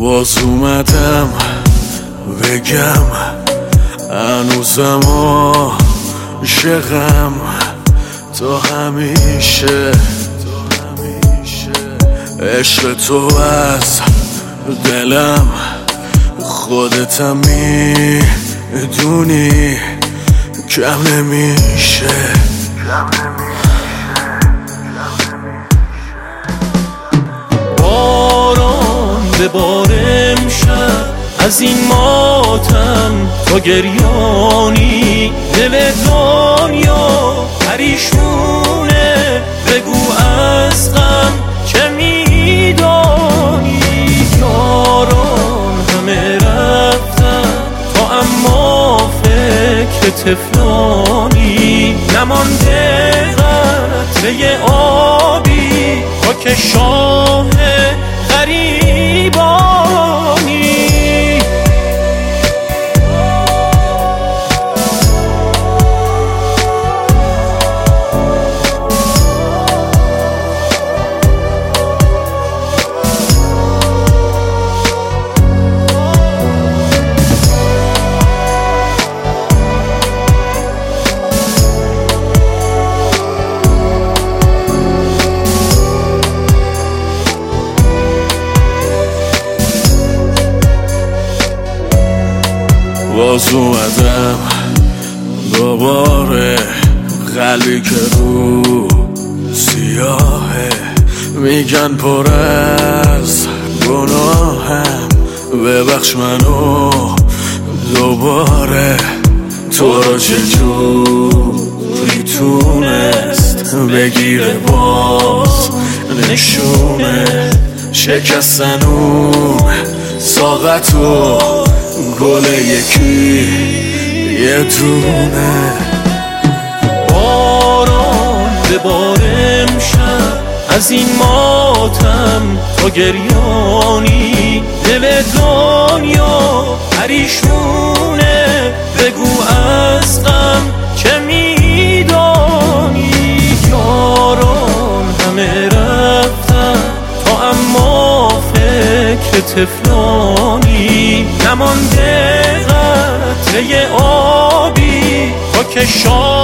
باز اومدم بگم هنوزم عاشقم تا همیشه. عشق تو از دلم خودتم میدونی کم نمیشه. باران بباره امشب از این ماتم تا گریانی، دل دنیا پریشونه بگو از غم چه میدانی. یاران همه رفتن تا اما فکر تفلانی، نمانده قطره آبی تا که شاه غریبانی. باز اومدم دوباره، قلبی که رو سیاهه میگن پر از گناهم، ببخش منو دوباره. تو رو چجوری تونست بگیره باز نشونه شکستن اون ساقتو گل یکی یه دونه. باران بباره امشب از این ماتم تا گریانی، دل دنیا پریشونه بگو از غم چه میدانی. یاران همه رفتن تا اما فکر تفلانی، نمانده قطره آبی تا که شاه